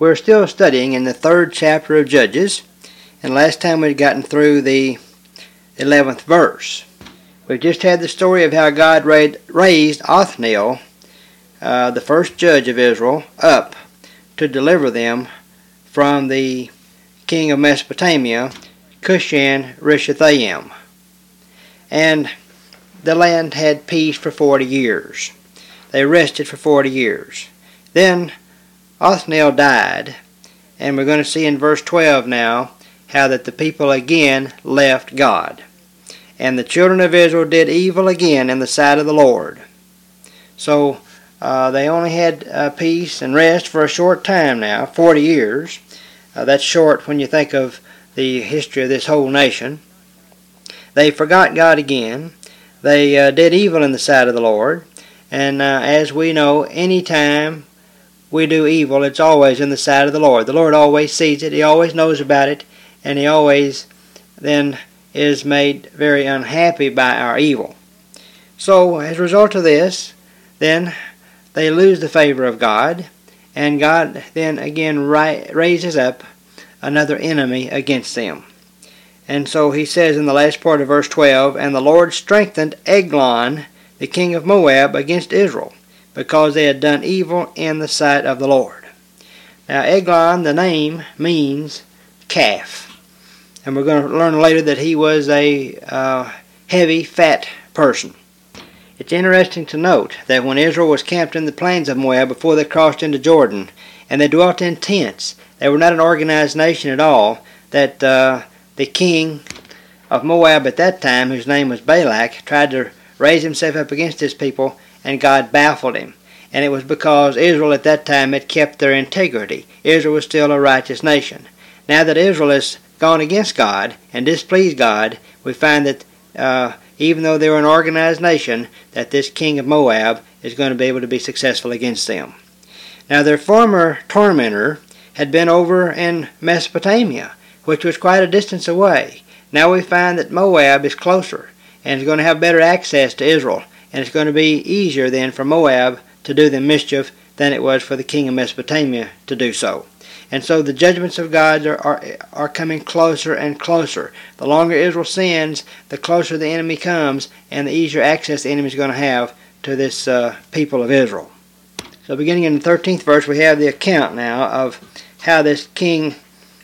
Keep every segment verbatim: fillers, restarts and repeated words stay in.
We're still studying in the third chapter of Judges, and last time we'd gotten through the eleventh verse. We've just had the story of how God raised Othniel, uh, the first judge of Israel, up to deliver them from the king of Mesopotamia, Cushan-Rishathaim. And the land had peace for forty years. They rested for forty years. Then Othniel died, and we're going to see in verse twelve now how that the people again left God. And the children of Israel did evil again in the sight of the Lord. So uh, they only had uh, peace and rest for a short time now, forty years. Uh, that's short when you think of the history of this whole nation. They forgot God again. They uh, did evil in the sight of the Lord. And uh, as we know, any time we do evil, it's always in the sight of the Lord. The Lord always sees it. He always knows about it. And He always then is made very unhappy by our evil. So as a result of this, then they lose the favor of God. And God then again raises up another enemy against them. And so He says in the last part of verse twelve, "And the Lord strengthened Eglon, the king of Moab, against Israel, because they had done evil in the sight of the Lord." Now Eglon, the name, means calf. And we're going to learn later that he was a uh, heavy, fat person. It's interesting to note that when Israel was camped in the plains of Moab before they crossed into Jordan, and they dwelt in tents, they were not an organized nation at all, that uh, the king of Moab at that time, whose name was Balak, tried to raise himself up against his people, and God baffled him. And it was because Israel at that time had kept their integrity. Israel was still a righteous nation. Now that Israel has gone against God and displeased God, we find that uh, even though they were an organized nation, that this king of Moab is going to be able to be successful against them. Now their former tormentor had been over in Mesopotamia, which was quite a distance away. Now we find that Moab is closer and is going to have better access to Israel, and it's going to be easier then for Moab to do them mischief than it was for the king of Mesopotamia to do so. And so the judgments of God are, are, are coming closer and closer. The longer Israel sins, the closer the enemy comes, and the easier access the enemy is going to have to this uh, people of Israel. So beginning in the thirteenth verse, we have the account now of how this king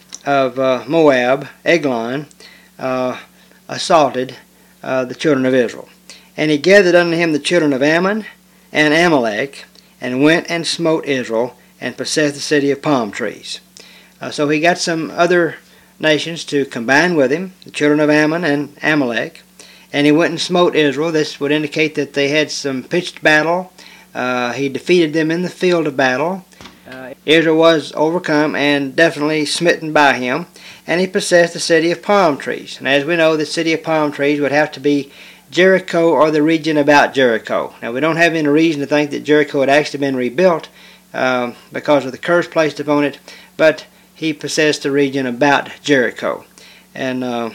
of uh, Moab, Eglon, uh, assaulted uh, the children of Israel. "And he gathered unto him the children of Ammon and Amalek, and went and smote Israel, and possessed the city of palm trees." Uh, so he got some other nations to combine with him, the children of Ammon and Amalek, and he went and smote Israel. This would indicate that they had some pitched battle. Uh, he defeated them in the field of battle. Uh, Israel was overcome and definitely smitten by him, and he possessed the city of palm trees. And as we know, the city of palm trees would have to be Jericho or the region about Jericho. Now we don't have any reason to think that Jericho had actually been rebuilt um, because of the curse placed upon it, but he possessed the region about Jericho. And uh,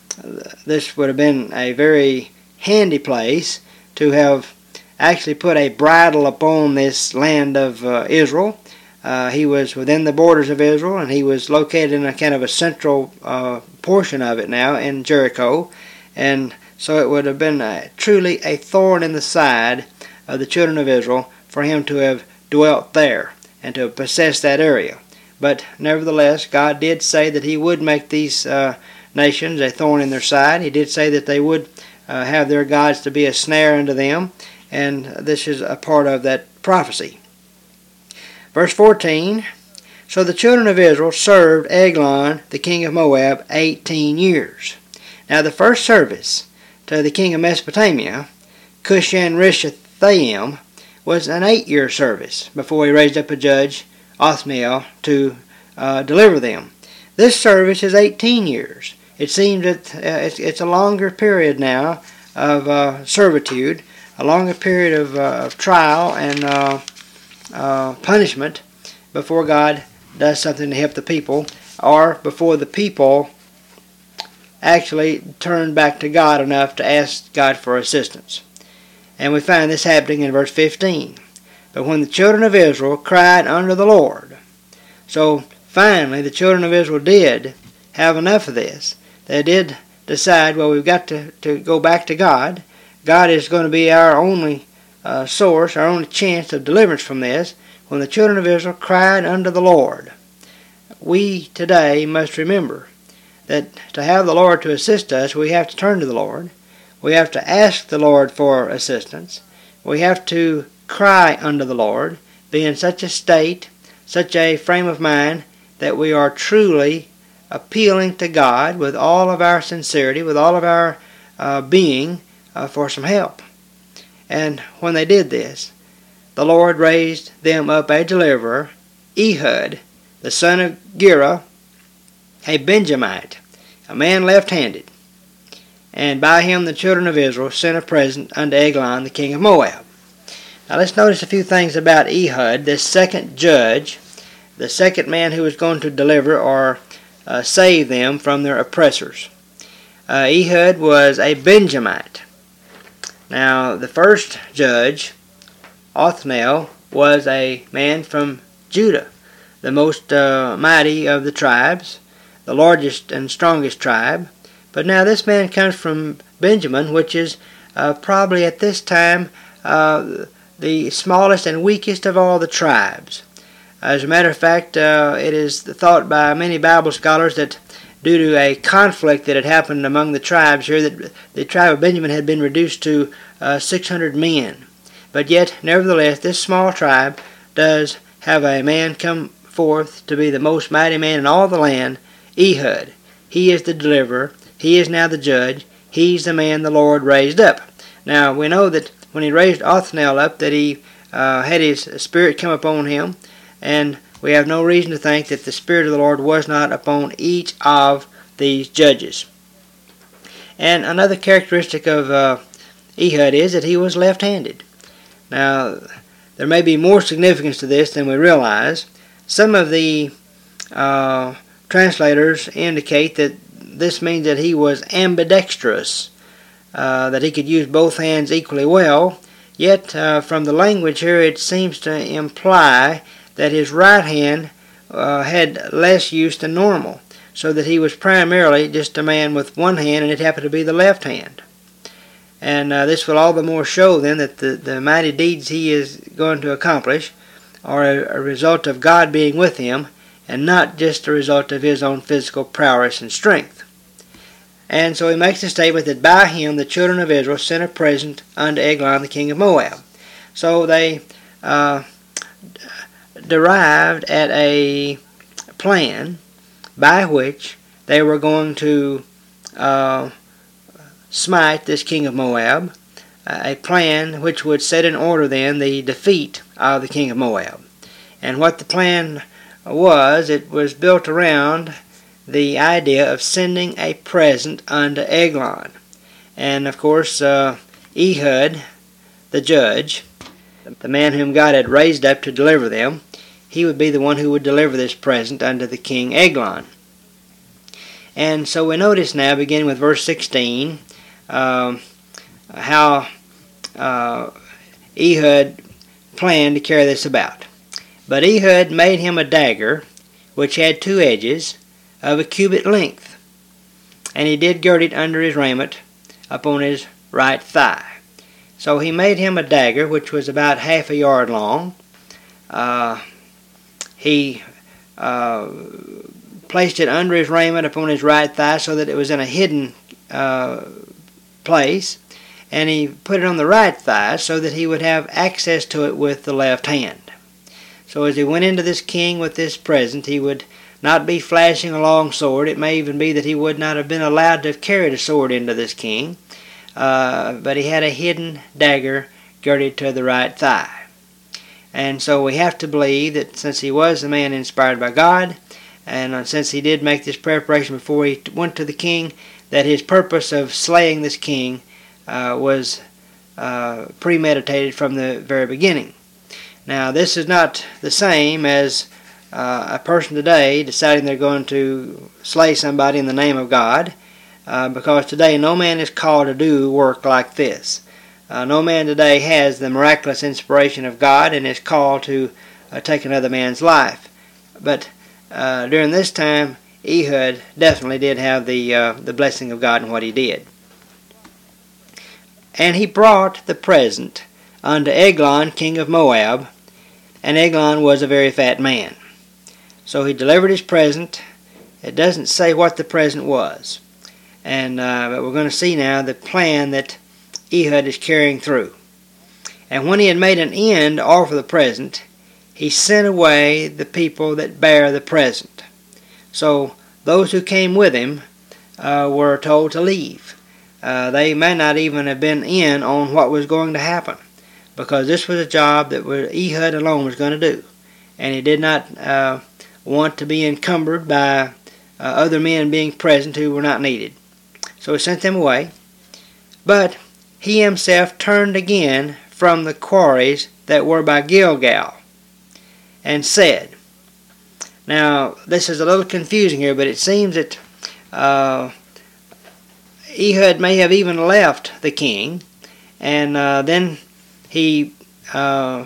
this would have been a very handy place to have actually put a bridle upon this land of uh, Israel. Uh, he was within the borders of Israel, and he was located in a kind of a central uh, portion of it now in Jericho. And so it would have been a, truly a thorn in the side of the children of Israel for him to have dwelt there and to have possessed that area. But nevertheless, God did say that He would make these uh, nations a thorn in their side. He did say that they would uh, have their gods to be a snare unto them, and this is a part of that prophecy. Verse fourteen, "So the children of Israel served Eglon, the king of Moab, eighteen years. Now the first service to the king of Mesopotamia, Cushan-Rishathaim, was an eight-year service before he raised up a judge, Othniel, to uh, deliver them. This service is eighteen years. It seems that uh, it's, it's a longer period now of uh, servitude, a longer period of, uh, of trial and uh, uh, punishment before God does something to help the people, or before the people actually turn back to God enough to ask God for assistance. And we find this happening in verse fifteen. "But when the children of Israel cried unto the Lord, So finally the children of Israel did have enough of this. They did decide, well, we've got to, to go back to God. God is going to be our only uh, source, our only chance of deliverance from this. When the children of Israel cried unto the Lord. We today must remember that to have the Lord to assist us, we have to turn to the Lord. We have to ask the Lord for assistance. We have to cry unto the Lord, be in such a state, such a frame of mind, that we are truly appealing to God with all of our sincerity, with all of our uh, being, uh, for some help. And when they did this, the Lord raised them up a deliverer, Ehud, the son of Gera, a Benjamite, a man left-handed. And by him the children of Israel sent a present unto Eglon, the king of Moab. Now let's notice a few things about Ehud, this second judge, the second man who was going to deliver or uh, save them from their oppressors. Uh, Ehud was a Benjamite. Now the first judge, Othniel, was a man from Judah, the most uh, mighty of the tribes, the largest and strongest tribe. But now this man comes from Benjamin, which is uh, probably at this time uh, the smallest and weakest of all the tribes. As a matter of fact, uh, it is thought by many Bible scholars that due to a conflict that had happened among the tribes here, that the tribe of Benjamin had been reduced to uh, six hundred men. But yet, nevertheless, this small tribe does have a man come forth to be the most mighty man in all the land, Ehud. He is the deliverer. He is now the judge. He's the man the Lord raised up. Now, we know that when he raised Othniel up, that he uh, had his spirit come upon him, and we have no reason to think that the Spirit of the Lord was not upon each of these judges. And another characteristic of uh, Ehud is that he was left-handed. Now, there may be more significance to this than we realize. Some of the uh, translators indicate that this means that he was ambidextrous, uh, that he could use both hands equally well. Yet, uh, from the language here, it seems to imply that his right hand uh, had less use than normal, so that he was primarily just a man with one hand, and it happened to be the left hand. And uh, this will all the more show then that the, the mighty deeds he is going to accomplish are a, a result of God being with him, and not just a result of his own physical prowess and strength. And so he makes the statement that by him the children of Israel sent a present unto Eglon, the king of Moab. So they uh, derived at a plan by which they were going to uh, smite this king of Moab, a plan which would set in order then the defeat of the king of Moab. And what the plan was, it was built around the idea of sending a present unto Eglon. And of course, uh, Ehud, the judge, the man whom God had raised up to deliver them, he would be the one who would deliver this present unto the king Eglon. And so we notice now, beginning with verse sixteen, um, how uh, Ehud planned to carry this about. But Ehud made him a dagger, which had two edges, of a cubit length, and he did gird it under his raiment upon his right thigh. So he made him a dagger which was about half a yard long. Uh, he uh, placed it under his raiment upon his right thigh so that it was in a hidden uh, place, and he put it on the right thigh so that he would have access to it with the left hand. So as he went into this king with this present, he would not be flashing a long sword. It may even be that he would not have been allowed to have carried a sword into this king, uh, but he had a hidden dagger girded to the right thigh. And so we have to believe that since he was a man inspired by God, and uh, since he did make this preparation before he went to the king, that his purpose of slaying this king uh, was uh, premeditated from the very beginning. Now, this is not the same as uh, a person today deciding they're going to slay somebody in the name of God, uh, because today no man is called to do work like this. Uh, no man today has the miraculous inspiration of God and is called to uh, take another man's life. But uh, during this time, Ehud definitely did have the uh, the blessing of God in what he did. And he brought the present unto Eglon, king of Moab, and Eglon was a very fat man. So he delivered his present. It doesn't say what the present was. And uh, but we're going to see now the plan that Ehud is carrying through. And when he had made an end to offer the present, he sent away the people that bear the present. So those who came with him uh, were told to leave. Uh, they may not even have been in on what was going to happen, because this was a job that Ehud alone was going to do, and he did not uh, want to be encumbered by uh, other men being present who were not needed. So he sent them away, but he himself turned again from the quarries that were by Gilgal, and said, now this is a little confusing here, but it seems that uh, Ehud may have even left the king, and uh, then he uh,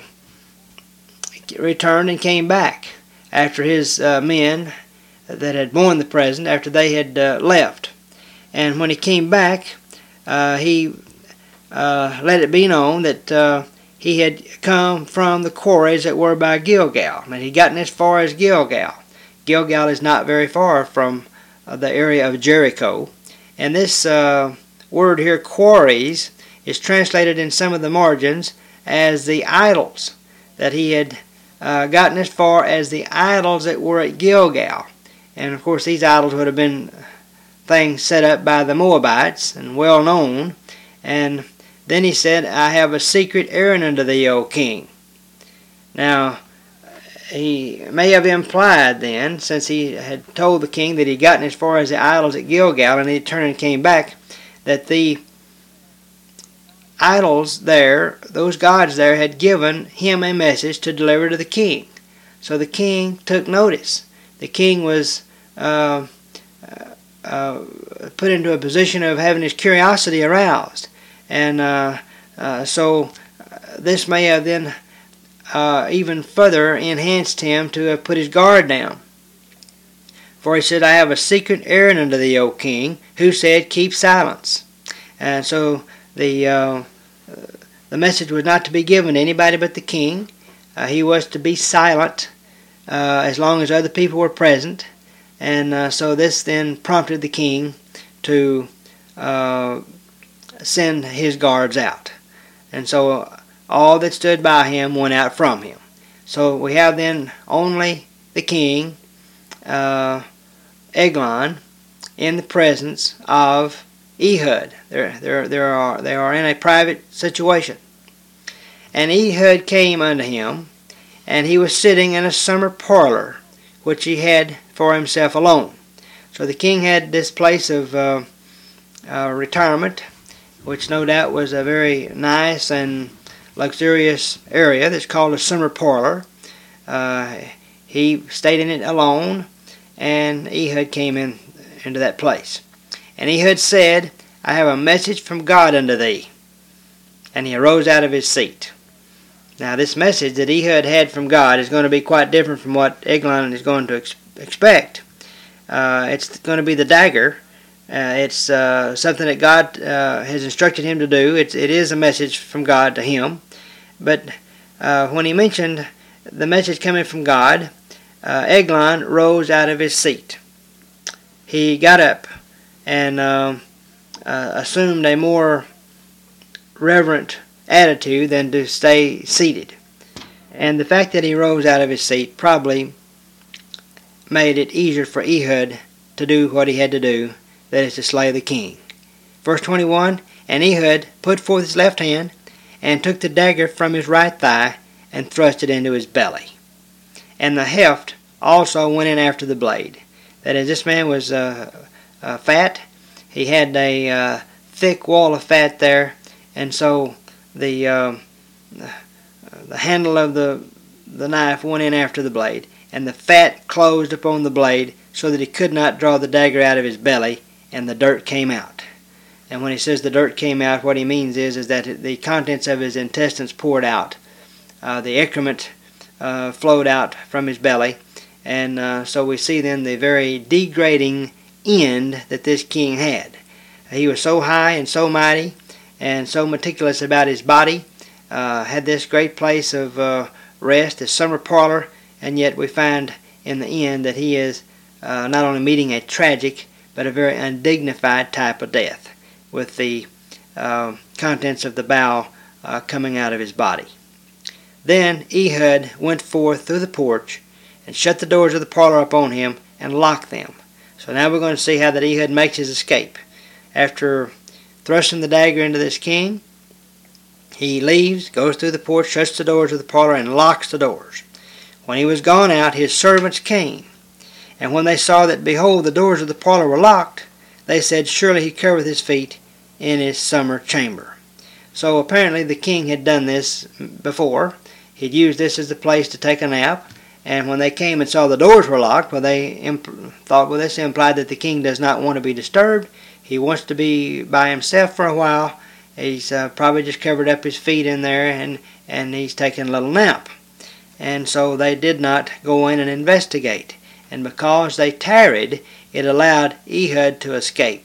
returned and came back after his uh, men that had borne the present, after they had uh, left. And when he came back, uh, he uh, let it be known that uh, he had come from the quarries that were by Gilgal, and he'd gotten as far as Gilgal. Gilgal is not very far from uh, the area of Jericho. And this uh, word here, quarries, is translated in some of the margins as the idols, that he had uh, gotten as far as the idols that were at Gilgal. And of course these idols would have been things set up by the Moabites and well known. And then he said, I have a secret errand unto thee, O king. Now, he may have implied then, since he had told the king that he'd gotten as far as the idols at Gilgal and he turned and came back, that the idols there, those gods there, had given him a message to deliver to the king. So the king took notice. The king was uh, uh, put into a position of having his curiosity aroused. And uh, uh, so this may have then Uh, even further enhanced him to have put his guard down. For he said, I have a secret errand unto thee, O king, who said, keep silence. And so the uh, the message was not to be given to anybody but the king. Uh, he was to be silent uh, as long as other people were present. And uh, so this then prompted the king to uh, send his guards out. And so all that stood by him went out from him. So we have then only the king, uh, Eglon, in the presence of Ehud. They're, they're, they're are, they are in a private situation. And Ehud came unto him, and he was sitting in a summer parlor, which he had for himself alone. So the king had this place of uh, uh, retirement, which no doubt was a very nice and luxurious area that's called a summer parlor. Uh, he stayed in it alone, and Ehud came in into that place. And Ehud said, I have a message from God unto thee. And he arose out of his seat. Now this message that Ehud had from God is going to be quite different from what Eglon is going to ex expect. Uh, it's going to be the dagger. Uh, it's uh, something that God uh, has instructed him to do. It's, it is a message from God to him. But uh, when he mentioned the message coming from God, uh, Eglon rose out of his seat. He got up and uh, uh, assumed a more reverent attitude than to stay seated. And the fact that he rose out of his seat probably made it easier for Ehud to do what he had to do, that is to slay the king. Verse twenty-one, and Ehud put forth his left hand, and took the dagger from his right thigh, and thrust it into his belly. And the heft also went in after the blade. That is, this man was uh, uh, fat. He had a uh, thick wall of fat there, and so the uh, the handle of the the knife went in after the blade, and the fat closed upon the blade, so that he could not draw the dagger out of his belly, and the dirt came out. And when he says the dirt came out, what he means is, is that the contents of his intestines poured out. Uh, the excrement uh, flowed out from his belly, And uh, so we see then the very degrading end that this king had. He was so high and so mighty and so meticulous about his body, uh, had this great place of uh, rest, his summer parlor, and yet we find in the end that he is uh, not only meeting a tragic but a very undignified type of death, with the uh, contents of the bowel uh, coming out of his body. Then Ehud went forth through the porch and shut the doors of the parlor upon him and locked them. So now we're going to see how that Ehud makes his escape. After thrusting the dagger into this king, he leaves, goes through the porch, shuts the doors of the parlor, and locks the doors. When he was gone out, his servants came, and when they saw that, behold, the doors of the parlor were locked, they said, Surely he covereth his feet in his summer chamber. So apparently the king had done this before. He'd used this as the place to take a nap, and when they came and saw the doors were locked, well, they imp- thought, well, this implied that the king does not want to be disturbed. He wants to be by himself for a while. He's uh, probably just covered up his feet in there, and, and he's taking a little nap. And so they did not go in and investigate. And because they tarried, it allowed Ehud to escape.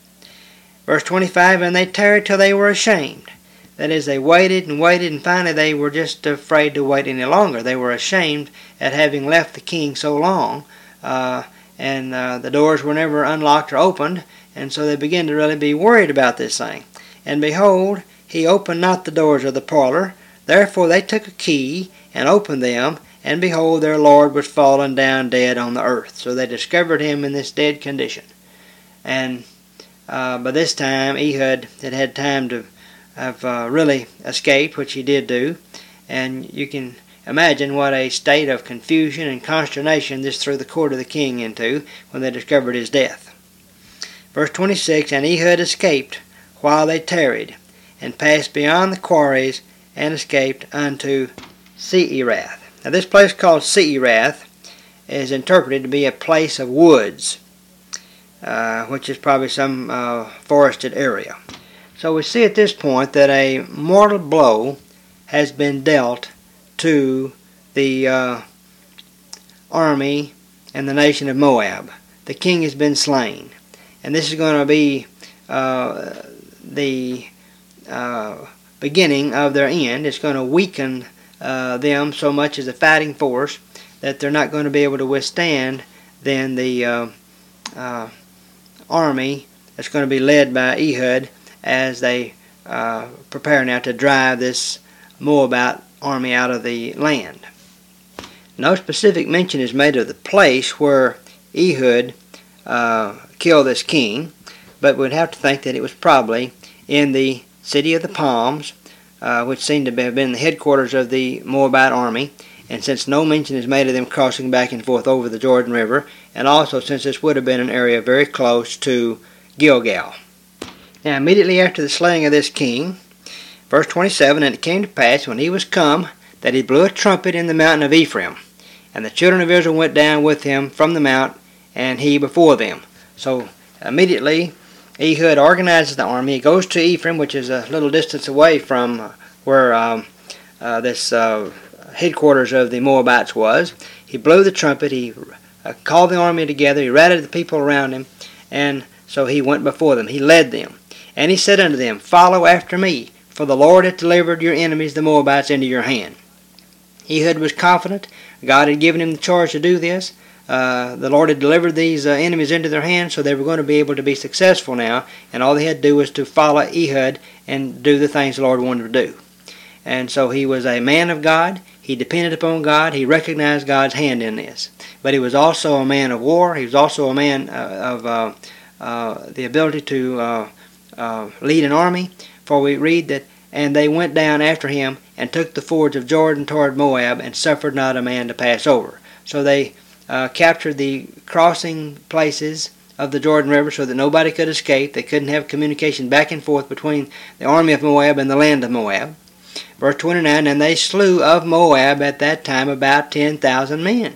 Verse twenty-five, And they tarried till they were ashamed. That is, they waited and waited, and finally they were just afraid to wait any longer. They were ashamed at having left the king so long, uh, and uh, the doors were never unlocked or opened, and so they began to really be worried about this thing. And behold, he opened not the doors of the parlor. Therefore they took a key and opened them, and behold, their lord was fallen down dead on the earth. So they discovered him in this dead condition. And uh, by this time, Ehud had had time to have uh, really escaped, which he did do. And you can imagine what a state of confusion and consternation this threw the court of the king into when they discovered his death. Verse twenty-six, And Ehud escaped while they tarried, and passed beyond the quarries, and escaped unto Seirath. Now this place called Seirath is interpreted to be a place of woods, uh, which is probably some uh, forested area. So we see at this point that a mortal blow has been dealt to the uh, army and the nation of Moab. The king has been slain. And this is going to be uh, the uh, beginning of their end. It's going to weaken uh, them so much as a fighting force that they're not going to be able to withstand then the uh, uh, army that's going to be led by Ehud as they uh, prepare now to drive this Moabite army out of the land. No specific mention is made of the place where Ehud uh, killed this king, but we'd have to think that it was probably in the city of the Palms, uh, which seemed to have been the headquarters of the Moabite army, and since no mention is made of them crossing back and forth over the Jordan River, and also since this would have been an area very close to Gilgal. Now immediately after the slaying of this king, verse twenty-seven, And it came to pass when he was come, that he blew a trumpet in the mountain of Ephraim, and the children of Israel went down with him from the mount, and he before them. So immediately Ehud organizes the army. He goes to Ephraim, which is a little distance away from where um, uh, this uh, headquarters of the Moabites was. He blew the trumpet. He uh, called the army together. He rallied the people around him, and so he went before them. He led them. And he said unto them, Follow after me, for the Lord hath delivered your enemies, the Moabites, into your hand. Ehud was confident. God had given him the charge to do this. Uh, the Lord had delivered these uh, enemies into their hands, so they were going to be able to be successful now, and all they had to do was to follow Ehud and do the things the Lord wanted to do. And so he was a man of God. He depended upon God. He recognized God's hand in this. But he was also a man of war. He was also a man uh, of uh, uh, the ability to uh, uh, lead an army. For we read that, And they went down after him, and took the fords of Jordan toward Moab, and suffered not a man to pass over. So they uh, captured the crossing places of the Jordan River so that nobody could escape. They couldn't have communication back and forth between the army of Moab and the land of Moab. Verse twenty-nine, And they slew of Moab at that time about ten thousand men,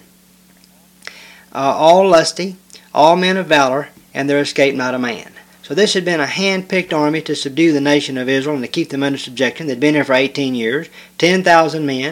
uh, all lusty, all men of valor, and there escaped not a man. So this had been a hand-picked army to subdue the nation of Israel and to keep them under subjection. They'd been there for eighteen years, ten thousand men.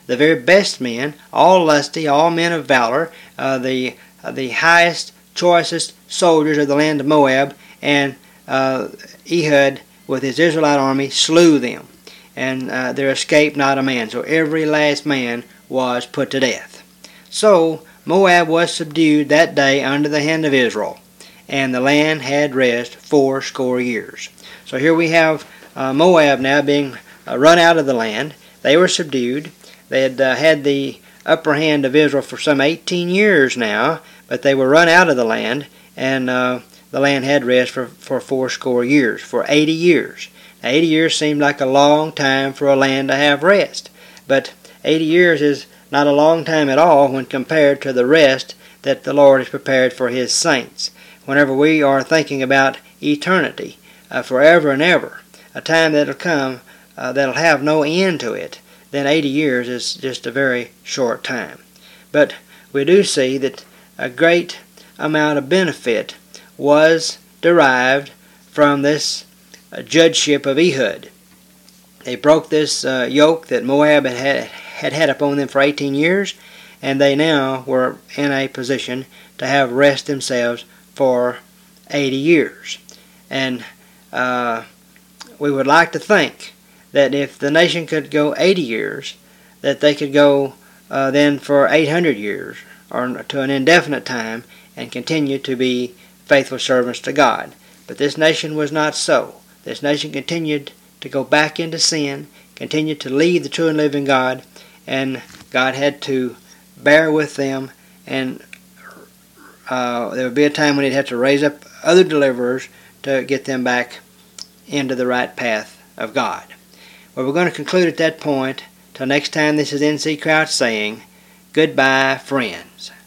the very best men, all lusty, all men of valor, uh, the uh, the highest, choicest soldiers of the land of Moab, and uh, Ehud with his Israelite army slew them, and uh, there escaped not a man. So every last man was put to death. So Moab was subdued that day under the hand of Israel, and the land had rest fourscore years. So here we have uh, Moab now being uh, run out of the land. They were subdued. They had uh, had the upper hand of Israel for some eighteen years now, but they were run out of the land, and uh, the land had rest for, for fourscore years, for eighty years. Now, eighty years seemed like a long time for a land to have rest, but eighty years is not a long time at all when compared to the rest that the Lord has prepared for His saints. Whenever we are thinking about eternity, uh, forever and ever, a time that'll come uh, that'll have no end to it, then eighty years is just a very short time. But we do see that a great amount of benefit was derived from this uh, judgeship of Ehud. They broke this uh, yoke that Moab had had, had had upon them for eighteen years, and they now were in a position to have rest themselves for eighty years. And uh, we would like to think that if the nation could go eighty years, that they could go uh, then for eight hundred years, or to an indefinite time, and continue to be faithful servants to God. But this nation was not so. This nation continued to go back into sin, continued to leave the true and living God, and God had to bear with them, and uh, there would be a time when He'd have to raise up other deliverers to get them back into the right path of God. Well, we're going to conclude at that point. Till next time, this is N C Crouch saying, goodbye, friends.